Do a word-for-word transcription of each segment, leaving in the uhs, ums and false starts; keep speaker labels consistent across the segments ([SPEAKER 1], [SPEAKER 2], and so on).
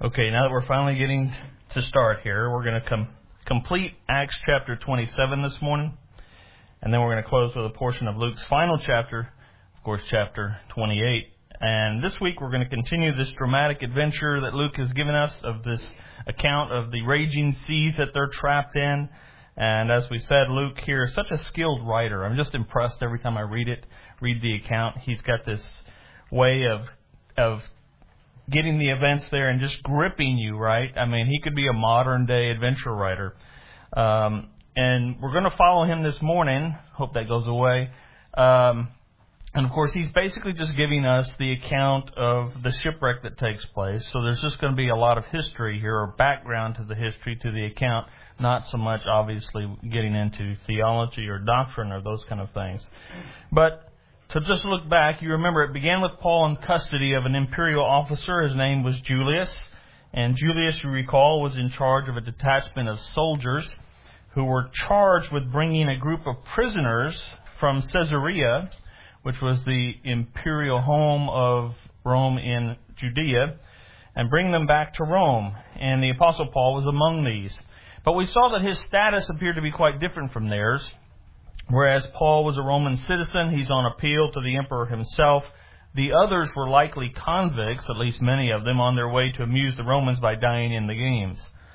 [SPEAKER 1] Okay, now that we're finally getting to start here, we're going to com- complete Acts chapter twenty-seven this morning, and then we're going to close with a portion of Luke's final chapter, of course, chapter twenty-eight. And this week we're going to continue this dramatic adventure that Luke has given us of this account of the raging seas that they're trapped in. And as we said, Luke here is such a skilled writer. I'm just impressed every time I read it, read the account. He's got this way of of getting the events there and just gripping you, right? I mean, he could be a modern-day adventure writer. Um, and we're going to follow him this morning. Hope that goes away. Um, and, of course, he's basically just giving us the account of the shipwreck that takes place. So there's just going to be a lot of history here, or background to the history, to the account, not so much, obviously, getting into theology or doctrine or those kind of things. But to just look back, you remember it began with Paul in custody of an imperial officer. His name was Julius. And Julius, you recall, was in charge of a detachment of soldiers who were charged with bringing a group of prisoners from Caesarea, which was the imperial home of Rome in Judea, and bring them back to Rome. And the Apostle Paul was among these. But we saw that his status appeared to be quite different from theirs. Whereas Paul was a Roman citizen, he's on appeal to the emperor himself. The others were likely convicts, at least many of them, on their way to amuse the Romans by dying in the games.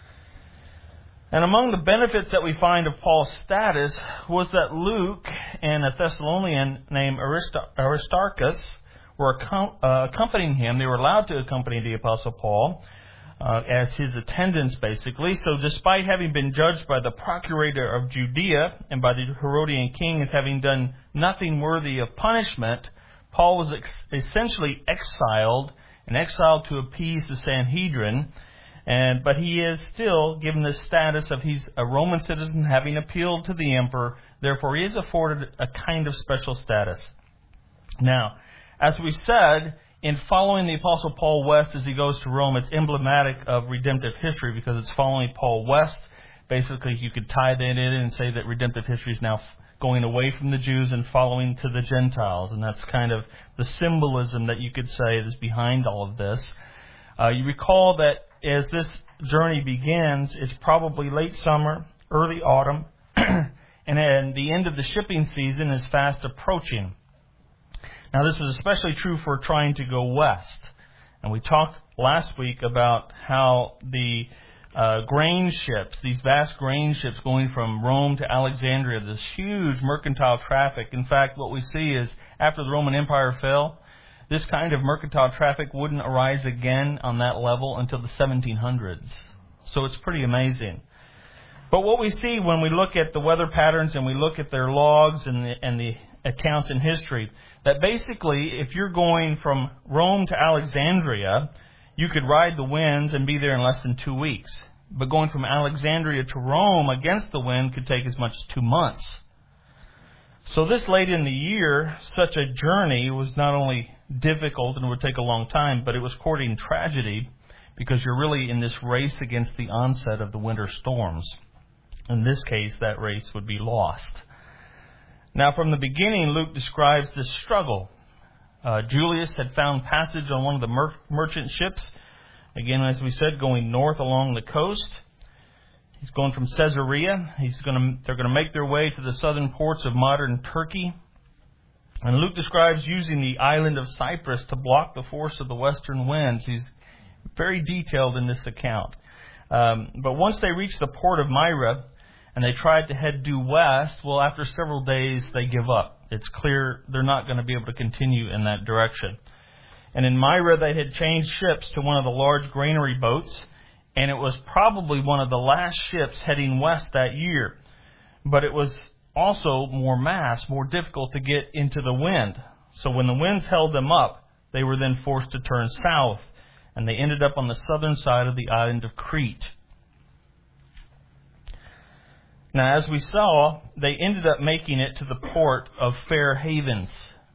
[SPEAKER 1] And among the benefits that we find of Paul's status was that Luke and a Thessalonian named Aristarchus were uh, accompanying him. They were allowed to accompany the Apostle Paul Uh, as his attendants, basically. So despite having been judged by the procurator of Judea and by the Herodian king as having done nothing worthy of punishment, Paul was ex- essentially exiled, and exiled to appease the Sanhedrin. And but he is still given the status of he's a Roman citizen having appealed to the emperor. Therefore, he is afforded a kind of special status. Now, as we said, in following the Apostle Paul west as he goes to Rome, it's emblematic of redemptive history because it's following Paul west. Basically, you could tie that in and say that redemptive history is now going away from the Jews and following to the Gentiles. And that's kind of the symbolism that you could say is behind all of this. Uh, you recall that as this journey begins, it's probably late summer, early autumn, and then the end of the shipping season is fast approaching. Now, this was especially true for trying to go west. And we talked last week about how the uh, grain ships, these vast grain ships going from Rome to Alexandria, this huge mercantile traffic. In fact, what we see is after the Roman Empire fell, this kind of mercantile traffic wouldn't arise again on that level until the seventeen hundreds. So it's pretty amazing. But what we see when we look at the weather patterns and we look at their logs and the, and the accounts in history, that basically, if you're going from Rome to Alexandria, you could ride the winds and be there in less than two weeks. But going from Alexandria to Rome against the wind could take as much as two months. So this late in the year, such a journey was not only difficult and would take a long time, but it was courting tragedy because you're really in this race against the onset of the winter storms. In this case, that race would be lost. Now, from the beginning, Luke describes this struggle. Uh, Julius had found passage on one of the mer- merchant ships. Again, as we said, going north along the coast. He's going from Caesarea. He's going to, they're going to make their way to the southern ports of modern Turkey. And Luke describes using the island of Cyprus to block the force of the western winds. He's very detailed in this account. Um, but once they reach the port of Myra, and they tried to head due west, well, after several days, they give up. It's clear they're not going to be able to continue in that direction. And in Myra, they had changed ships to one of the large granary boats, and it was probably one of the last ships heading west that year. But it was also more mass, more difficult to get into the wind. So when the winds held them up, they were then forced to turn south, and they ended up on the southern side of the island of Crete. Now, as we saw, they ended up making it to the port of Fair Havens.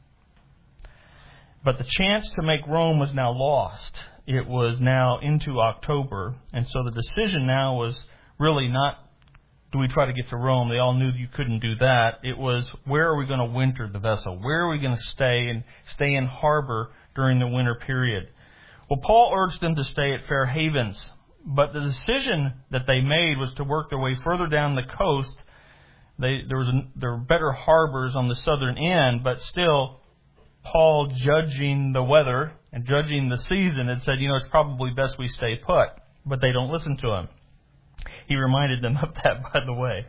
[SPEAKER 1] But the chance to make Rome was now lost. It was now into October, and so the decision now was really not, do we try to get to Rome? They all knew you couldn't do that. It was, where are we going to winter the vessel? Where are we going to stay and stay in harbor during the winter period? Well, Paul urged them to stay at Fair Havens, but the decision that they made was to work their way further down the coast. They, there was a, there were better harbors on the southern end, but still, Paul, judging the weather and judging the season, had said, you know, it's probably best we stay put. But they don't listen to him. He reminded them of that, by the way.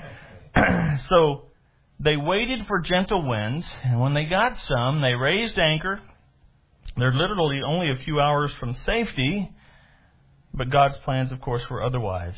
[SPEAKER 1] So they waited for gentle winds, and when they got some, they raised anchor. They're literally only a few hours from safety, but God's plans, of course, were otherwise.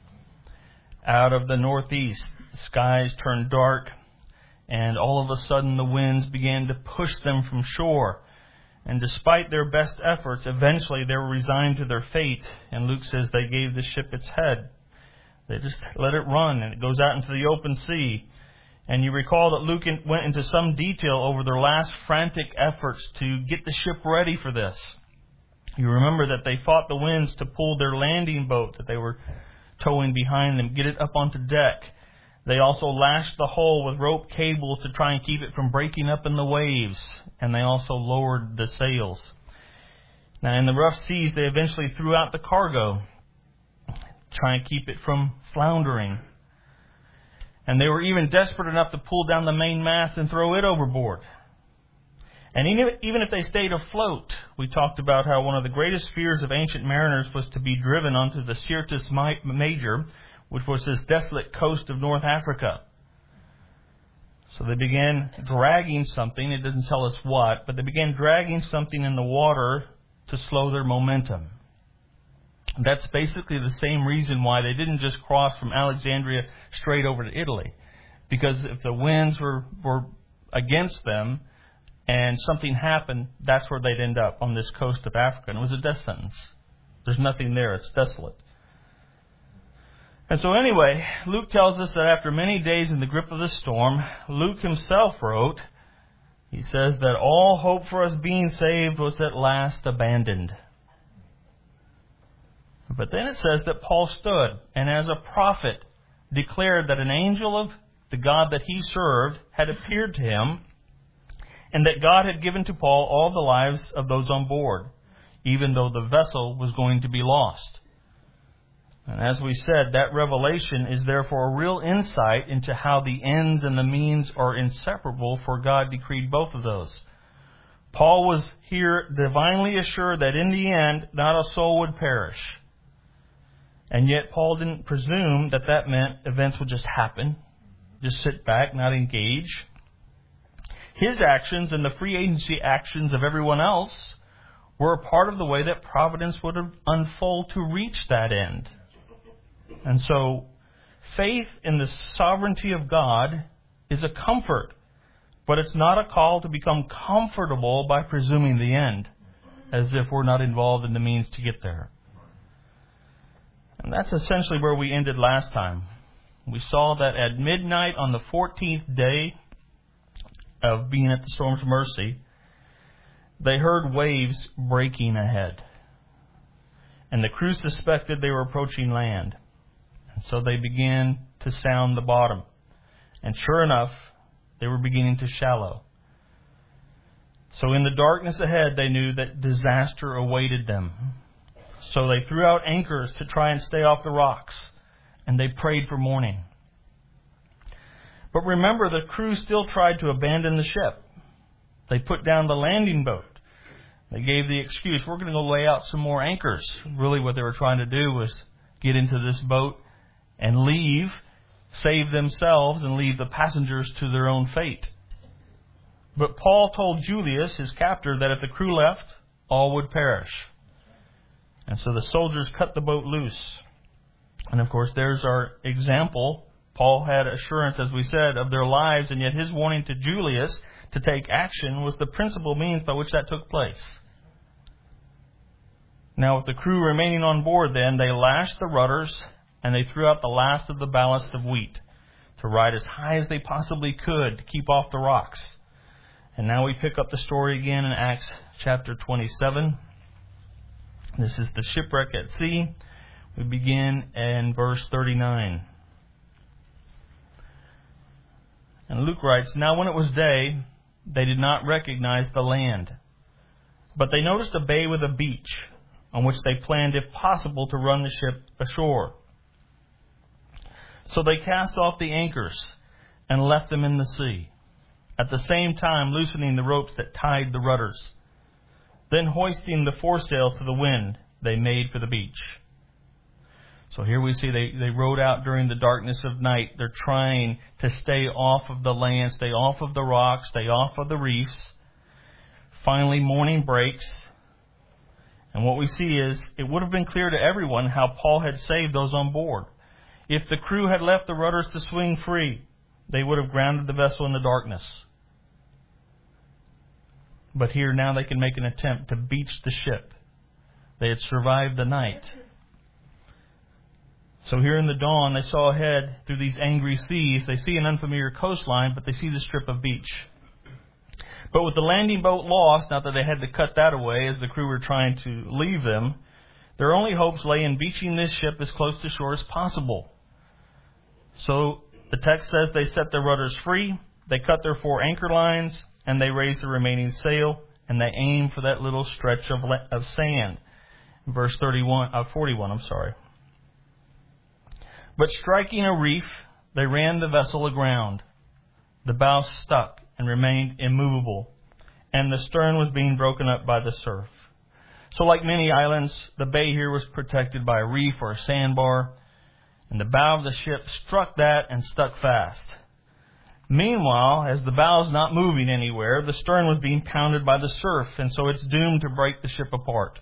[SPEAKER 1] Out of the northeast, the skies turned dark, and all of a sudden the winds began to push them from shore. And despite their best efforts, eventually they were resigned to their fate. And Luke says they gave the ship its head. They just let it run, and it goes out into the open sea. And you recall that Luke went into some detail over their last frantic efforts to get the ship ready for this. You remember that they fought the winds to pull their landing boat that they were towing behind them, get it up onto deck. They also lashed the hull with rope cables to try and keep it from breaking up in the waves. And they also lowered the sails. Now, in the rough seas, they eventually threw out the cargo, trying to keep it from floundering. And they were even desperate enough to pull down the main mast and throw it overboard. And even if they stayed afloat, we talked about how one of the greatest fears of ancient mariners was to be driven onto the Syrtis Major, which was this desolate coast of North Africa. So they began dragging something, it doesn't tell us what, but they began dragging something in the water to slow their momentum. That's basically the same reason why they didn't just cross from Alexandria straight over to Italy. Because if the winds were, were against them and something happened, that's where they'd end up, on this coast of Africa. And it was a death sentence. There's nothing there. It's desolate. And so anyway, Luke tells us that after many days in the grip of the storm, Luke himself wrote, he says that all hope for us being saved was at last abandoned. But then it says that Paul stood and as a prophet declared that an angel of the God that he served had appeared to him, and that God had given to Paul all the lives of those on board, even though the vessel was going to be lost. And as we said, that revelation is therefore a real insight into how the ends and the means are inseparable, for God decreed both of those. Paul was here divinely assured that in the end, not a soul would perish. And yet Paul didn't presume that that meant events would just happen, just sit back, not engage. His actions and the free agency actions of everyone else were a part of the way that providence would unfold to reach that end. And so, faith in the sovereignty of God is a comfort, but it's not a call to become comfortable by presuming the end, as if we're not involved in the means to get there. And that's essentially where we ended last time. We saw that at midnight on the fourteenth day of being at the Storm's Mercy, they heard waves breaking ahead. And the crew suspected they were approaching land. And so they began to sound the bottom. And sure enough, they were beginning to shallow. So in the darkness ahead, they knew that disaster awaited them. So they threw out anchors to try and stay off the rocks. And they prayed for morning. But remember, the crew still tried to abandon the ship. They put down the landing boat. They gave the excuse, we're going to go lay out some more anchors. Really what they were trying to do was get into this boat and leave, save themselves, and leave the passengers to their own fate. But Paul told Julius, his captor, that if the crew left, all would perish. And so the soldiers cut the boat loose. And of course, there's our example. Paul had assurance, as we said, of their lives, and yet his warning to Julius to take action was the principal means by which that took place. Now, with the crew remaining on board then, they lashed the rudders and they threw out the last of the ballast of wheat to ride as high as they possibly could to keep off the rocks. And now we pick up the story again in Acts chapter twenty-seven. This is the shipwreck at sea. We begin in verse thirty-nine. And Luke writes, Now when it was day, they did not recognize the land. But they noticed a bay with a beach, on which they planned, if possible, to run the ship ashore. So they cast off the anchors and left them in the sea, at the same time loosening the ropes that tied the rudders. Then hoisting the foresail to the wind, they made for the beach. So here we see they, they rowed out during the darkness of night. They're trying to stay off of the land, stay off of the rocks, stay off of the reefs. Finally, morning breaks. And what we see is, it would have been clear to everyone how Paul had saved those on board. If the crew had left the rudders to swing free, they would have grounded the vessel in the darkness. But here now they can make an attempt to beach the ship. They had survived the night. So here in the dawn, they saw ahead through these angry seas. They see an unfamiliar coastline, but they see the strip of beach. But with the landing boat lost, not that they had to cut that away as the crew were trying to leave them, their only hopes lay in beaching this ship as close to shore as possible. So the text says they set their rudders free, they cut their four anchor lines, and they raised the remaining sail, and they aimed for that little stretch of of sand. Verse thirty-one, uh, forty-one, I'm sorry. But striking a reef, they ran the vessel aground. The bow stuck and remained immovable, and the stern was being broken up by the surf. So like many islands, the bay here was protected by a reef or a sandbar, and the bow of the ship struck that and stuck fast. Meanwhile, as the bow is not moving anywhere, the stern was being pounded by the surf, and so it's doomed to break the ship apart.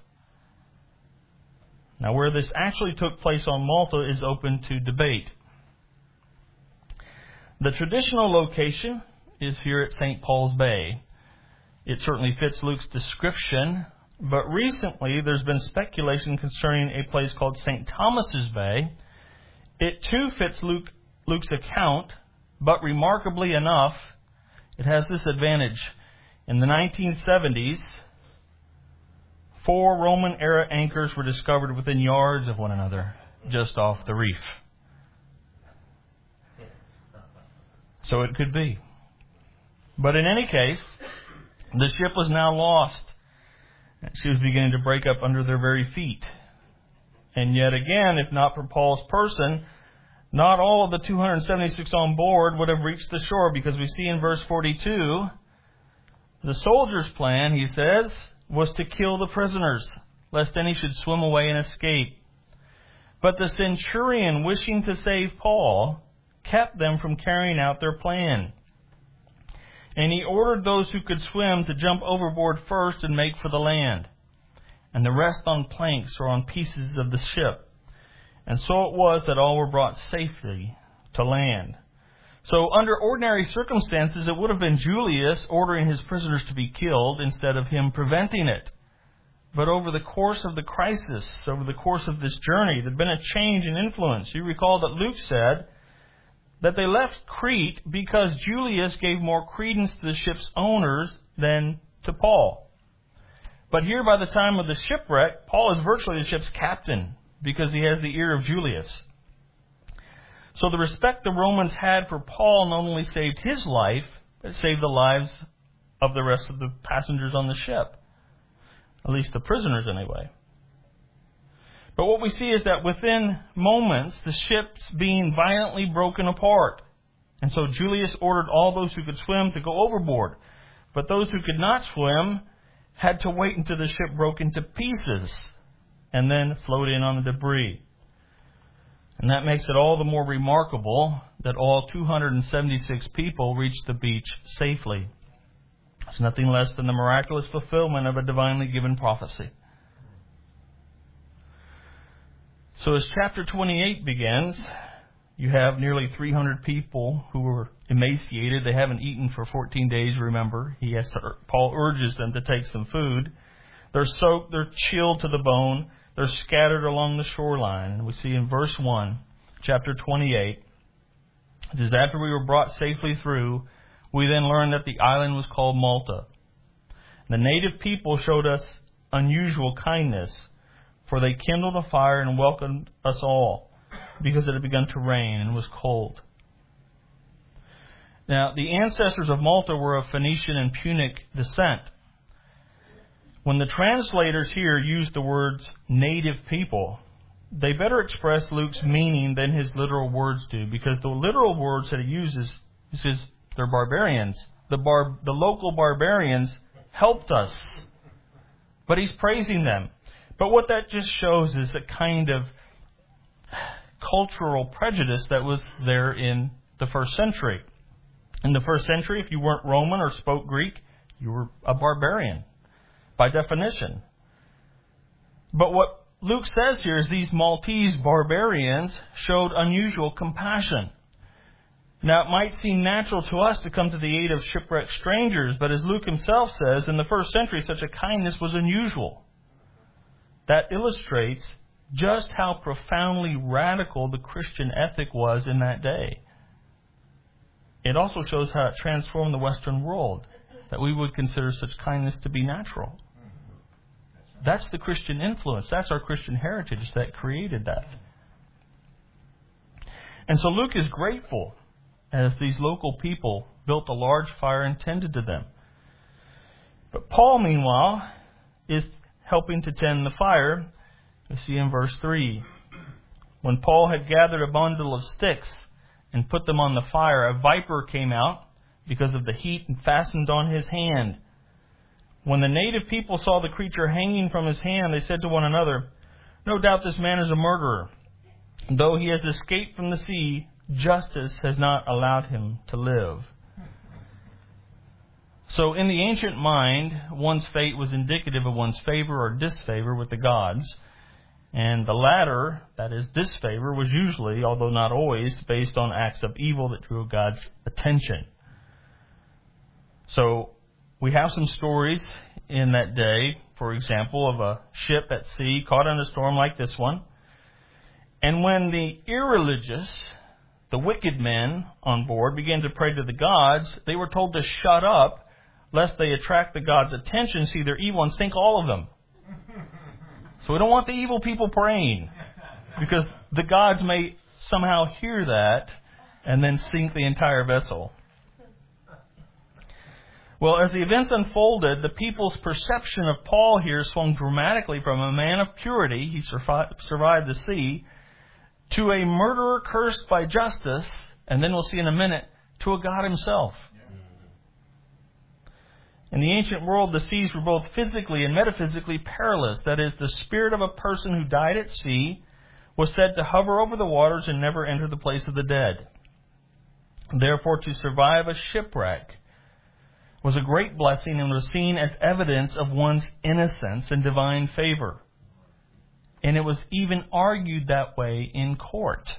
[SPEAKER 1] Now, where this actually took place on Malta is open to debate. The traditional location is here at Saint Paul's Bay. It certainly fits Luke's description, but recently there's been speculation concerning a place called Saint Thomas's Bay. It too fits Luke, Luke's account, but remarkably enough, it has this advantage. In the nineteen seventies, four Roman-era anchors were discovered within yards of one another, just off the reef. So it could be. But in any case, the ship was now lost. She was beginning to break up under their very feet. And yet again, if not for Paul's person, not all of the two hundred seventy-six on board would have reached the shore, because we see in verse forty-two, the soldiers' plan, he says, was to kill the prisoners, lest any should swim away and escape. But the centurion, wishing to save Paul, kept them from carrying out their plan. And he ordered those who could swim to jump overboard first and make for the land, and the rest on planks or on pieces of the ship. And so it was that all were brought safely to land. So under ordinary circumstances, it would have been Julius ordering his prisoners to be killed instead of him preventing it. But over the course of the crisis, over the course of this journey, there had been a change in influence. You recall that Luke said that they left Crete because Julius gave more credence to the ship's owners than to Paul. But here, by the time of the shipwreck, Paul is virtually the ship's captain because he has the ear of Julius. So the respect the Romans had for Paul not only saved his life, but saved the lives of the rest of the passengers on the ship. At least the prisoners, anyway. But what we see is that within moments, the ship's being violently broken apart. And so Julius ordered all those who could swim to go overboard. But those who could not swim had to wait until the ship broke into pieces and then float in on the debris. And that makes it all the more remarkable that all two hundred seventy-six people reached the beach safely. It's nothing less than the miraculous fulfillment of a divinely given prophecy. So as chapter twenty-eight begins, you have nearly three hundred people who were emaciated. They haven't eaten for fourteen days, remember. He has to, Paul urges them to take some food. They're soaked, they're chilled to the bone. They're scattered along the shoreline. And we see in verse one, chapter twenty-eight, it says, after we were brought safely through, we then learned that the island was called Malta. The native people showed us unusual kindness, for they kindled a fire and welcomed us all, because it had begun to rain and was cold. Now, the ancestors of Malta were of Phoenician and Punic descent. When the translators here use the words native people, they better express Luke's meaning than his literal words do, because the literal words that he uses, he says they're barbarians. The bar, the local barbarians helped us. But he's praising them. But what that just shows is the kind of cultural prejudice that was there in the first century. In the first century, if you weren't Roman or spoke Greek, you were a barbarian, by definition. But what Luke says here is these Maltese barbarians showed unusual compassion. Now, it might seem natural to us to come to the aid of shipwrecked strangers, but as Luke himself says, in the first century, such a kindness was unusual. That illustrates just how profoundly radical the Christian ethic was in that day. It also shows how it transformed the Western world, that we would consider such kindness to be natural. That's the Christian influence. That's our Christian heritage that created that. And so Luke is grateful as these local people built a large fire and tended to them. But Paul, meanwhile, is helping to tend the fire. You see in verse three. When Paul had gathered a bundle of sticks and put them on the fire, a viper came out because of the heat and fastened on his hand. When the native people saw the creature hanging from his hand, they said to one another, "No doubt this man is a murderer. Though he has escaped from the sea, justice has not allowed him to live." So in the ancient mind, one's fate was indicative of one's favor or disfavor with the gods. And the latter, that is disfavor, was usually, although not always, based on acts of evil that drew God's attention. So we have some stories in that day, for example, of a ship at sea caught in a storm like this one. And when the irreligious, the wicked men on board began to pray to the gods, they were told to shut up, lest they attract the gods' attention, see their evil, and sink all of them. So we don't want the evil people praying, because the gods may somehow hear that and then sink the entire vessel. Well, as the events unfolded, the people's perception of Paul here swung dramatically from a man of purity, he survived the sea, to a murderer cursed by justice, and then we'll see in a minute, to a God himself. In the ancient world, the seas were both physically and metaphysically perilous. That is, the spirit of a person who died at sea was said to hover over the waters and never enter the place of the dead. Therefore, to survive a shipwreck was a great blessing and was seen as evidence of one's innocence and divine favor. And it was even argued that way in court.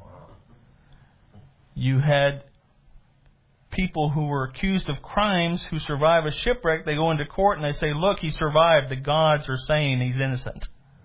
[SPEAKER 1] You had people who were accused of crimes who survive a shipwreck. They go into court and they say, "Look, he survived. The gods are saying he's innocent."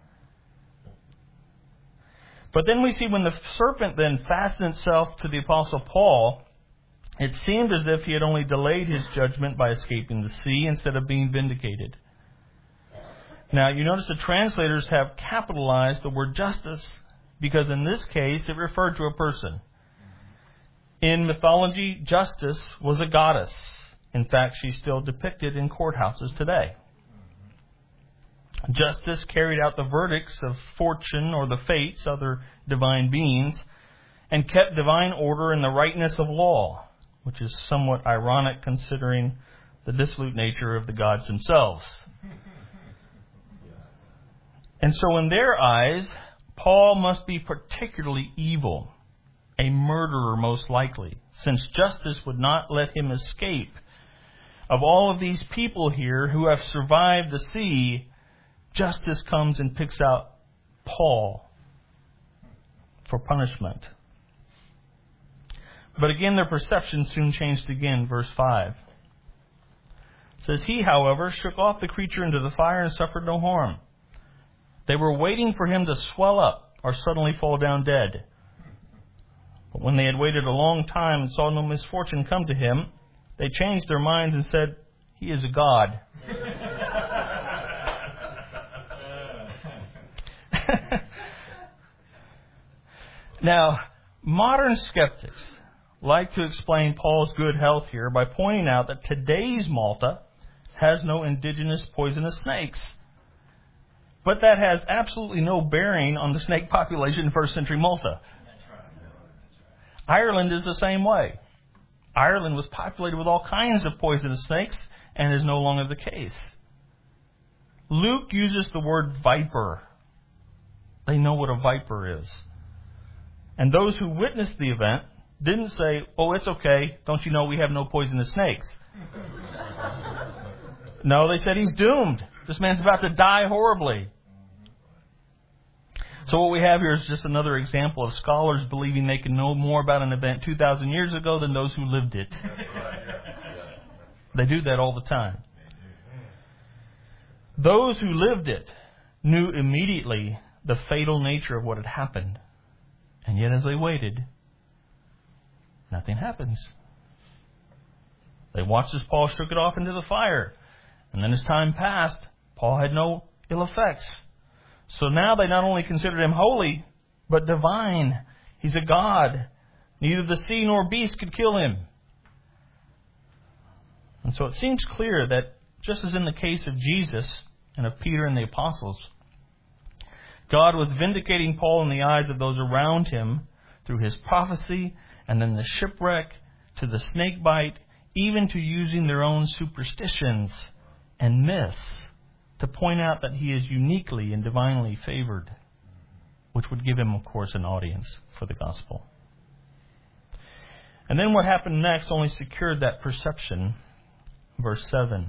[SPEAKER 1] But then we see when the serpent then fastened itself to the Apostle Paul, it seemed as if he had only delayed his judgment by escaping the sea instead of being vindicated. Now, you notice the translators have capitalized the word justice, because in this case it referred to a person. In mythology, Justice was a goddess. In fact, she's still depicted in courthouses today. Justice carried out the verdicts of fortune or the fates, other divine beings, and kept divine order in the rightness of law, which is somewhat ironic considering the dissolute nature of the gods themselves. And so in their eyes, Paul must be particularly evil. A murderer, most likely, since justice would not let him escape. Of all of these people here who have survived the sea, justice comes and picks out Paul for punishment. But again, their perception soon changed again. Verse five. It says, "He, however, shook off the creature into the fire and suffered no harm. They were waiting for him to swell up or suddenly fall down dead. But when they had waited a long time and saw no misfortune come to him, they changed their minds and said, 'He is a god.'" Now, modern skeptics like to explain Paul's good health here by pointing out that today's Malta has no indigenous poisonous snakes. But that has absolutely no bearing on the snake population in first century Malta. Ireland is the same way. Ireland was populated with all kinds of poisonous snakes and is no longer the case. Luke uses the word viper. They know what a viper is. And those who witnessed the event didn't say, oh, it's okay, don't you know we have no poisonous snakes? No, they said he's doomed. This man's about to die horribly. So what we have here is just another example of scholars believing they can know more about an event two thousand years ago than those who lived it. They do that all the time. Those who lived it knew immediately the fatal nature of what had happened. And yet as they waited, nothing happens. They watched as Paul shook it off into the fire. And then as time passed, Paul had no ill effects. So now they not only considered him holy, but divine. He's a god. Neither the sea nor beast could kill him. And so it seems clear that just as in the case of Jesus and of Peter and the apostles, God was vindicating Paul in the eyes of those around him through his prophecy and then the shipwreck to the snake bite, even to using their own superstitions and myths to point out that he is uniquely and divinely favored, which would give him, of course, an audience for the gospel. And then what happened next only secured that perception. Verse seven.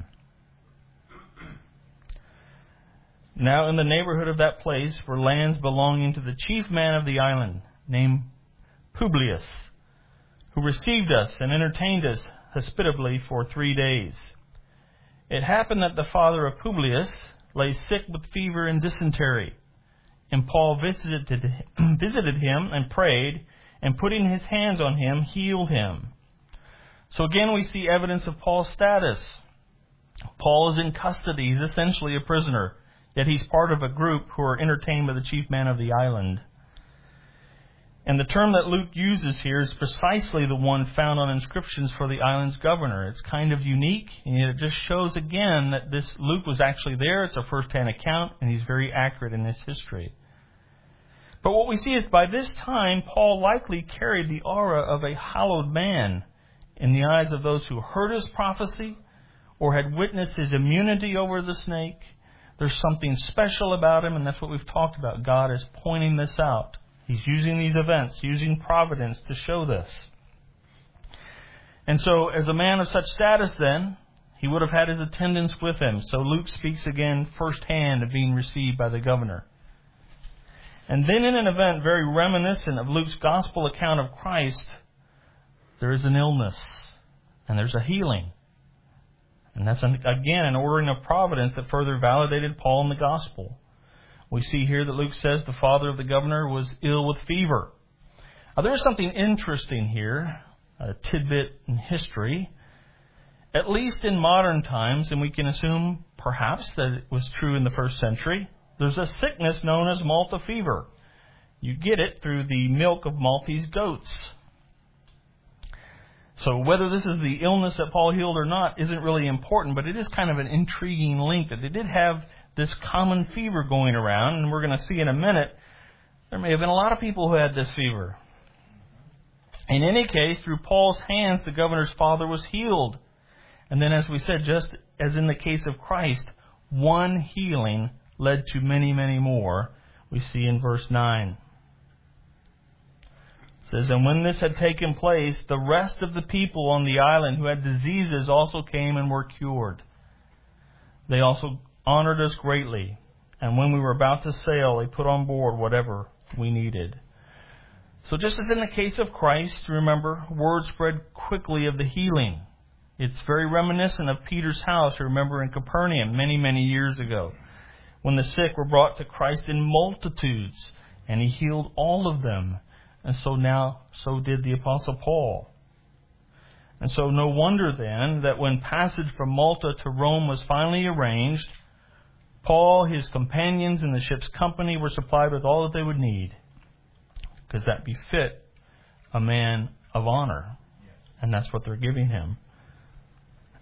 [SPEAKER 1] Now in the neighborhood of that place were lands belonging to the chief man of the island, named Publius, who received us and entertained us hospitably for three days. It happened that the father of Publius lay sick with fever and dysentery, and Paul visited, visited him and prayed, and putting his hands on him, healed him. So again we see evidence of Paul's status. Paul is in custody. He's essentially a prisoner, yet he's part of a group who are entertained by the chief man of the island. And the term that Luke uses here is precisely the one found on inscriptions for the island's governor. It's kind of unique, and it just shows again that this Luke was actually there. It's a first-hand account, and he's very accurate in his history. But what we see is by this time, Paul likely carried the aura of a hallowed man in the eyes of those who heard his prophecy or had witnessed his immunity over the snake. There's something special about him, and that's what we've talked about. God is pointing this out. He's using these events, using providence to show this. And so, as a man of such status then, he would have had his attendants with him. So Luke speaks again firsthand of being received by the governor. And then in an event very reminiscent of Luke's gospel account of Christ, there is an illness and there's a healing. And that's, again, an ordering of providence that further validated Paul in the gospel. We see here that Luke says the father of the governor was ill with fever. Now, there's something interesting here, a tidbit in history. At least in modern times, and we can assume perhaps that it was true in the first century, there's a sickness known as Malta fever. You get it through the milk of Maltese goats. So whether this is the illness that Paul healed or not isn't really important, but it is kind of an intriguing link that they did have this common fever going around, and we're going to see in a minute, there may have been a lot of people who had this fever. In any case, through Paul's hands, the governor's father was healed. And then, as we said, just as in the case of Christ, one healing led to many, many more. We see in verse nine. It says, and when this had taken place, the rest of the people on the island who had diseases also came and were cured. They also honored us greatly, and when we were about to sail, they put on board whatever we needed. So just as in the case of Christ, remember, word spread quickly of the healing. It's very reminiscent of Peter's house, remember, in Capernaum many, many years ago, when the sick were brought to Christ in multitudes, and he healed all of them. And so now, so did the Apostle Paul. And so no wonder then that when passage from Malta to Rome was finally arranged, Paul, his companions, and the ship's company were supplied with all that they would need, because that befit a man of honor. And that's what they're giving him.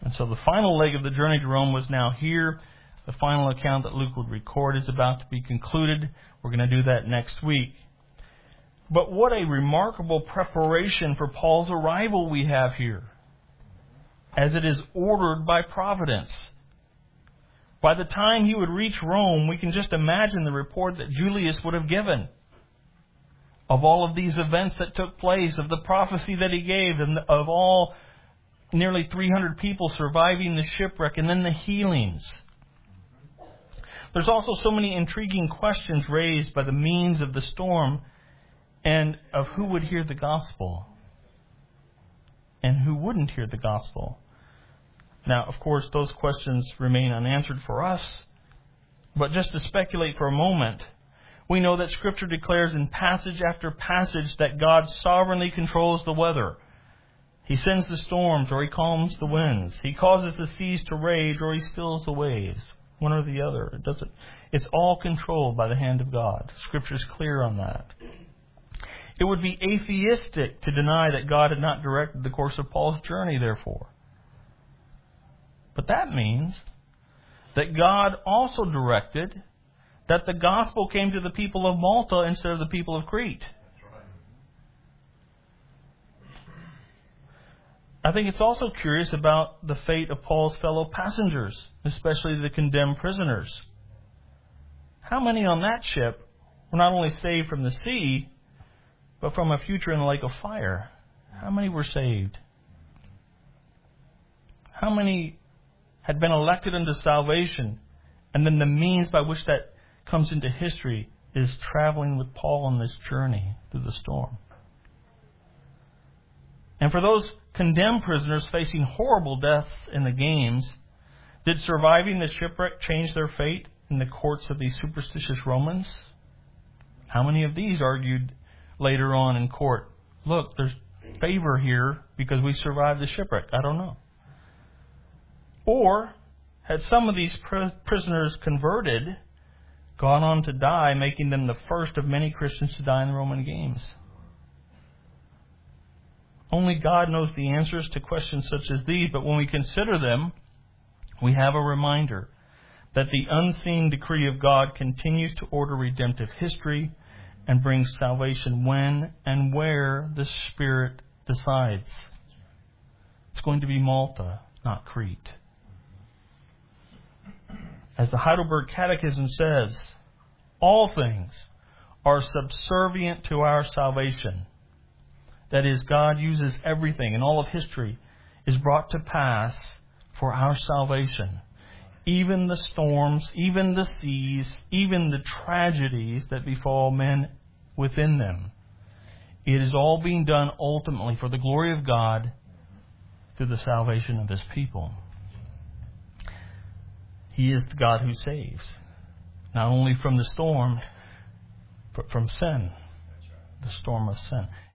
[SPEAKER 1] And so the final leg of the journey to Rome was now here. The final account that Luke would record is about to be concluded. We're going to do that next week. But what a remarkable preparation for Paul's arrival we have here, as it is ordered by providence. By the time he would reach Rome, we can just imagine the report that Julius would have given of all of these events that took place, of the prophecy that he gave, and of all nearly three hundred people surviving the shipwreck, and then the healings. There's also so many intriguing questions raised by the means of the storm and of who would hear the gospel and who wouldn't hear the gospel. Now, of course, those questions remain unanswered for us. But just to speculate for a moment, we know that Scripture declares in passage after passage that God sovereignly controls the weather. He sends the storms or He calms the winds. He causes the seas to rage or He stills the waves. One or the other. It doesn't. It's all controlled by the hand of God. Scripture is clear on that. It would be atheistic to deny that God had not directed the course of Paul's journey, therefore. But that means that God also directed that the gospel came to the people of Malta instead of the people of Crete. I think it's also curious about the fate of Paul's fellow passengers, especially the condemned prisoners. How many on that ship were not only saved from the sea, but from a future in the lake of fire? How many were saved? How many had been elected unto salvation, and then the means by which that comes into history is traveling with Paul on this journey through the storm? And for those condemned prisoners facing horrible death in the games, did surviving the shipwreck change their fate in the courts of these superstitious Romans? How many of these argued later on in court, look, there's favor here because we survived the shipwreck? I don't know. Or had some of these pr- prisoners converted, gone on to die, making them the first of many Christians to die in the Roman games? Only God knows the answers to questions such as these, but when we consider them, we have a reminder that the unseen decree of God continues to order redemptive history and brings salvation when and where the Spirit decides. It's going to be Malta, not Crete. As the Heidelberg Catechism says, all things are subservient to our salvation. That is, God uses everything, and all of history is brought to pass for our salvation. Even the storms, even the seas, even the tragedies that befall men within them. It is all being done ultimately for the glory of God through the salvation of His people. He is the God who saves, not only from the storm, but from sin, the storm of sin.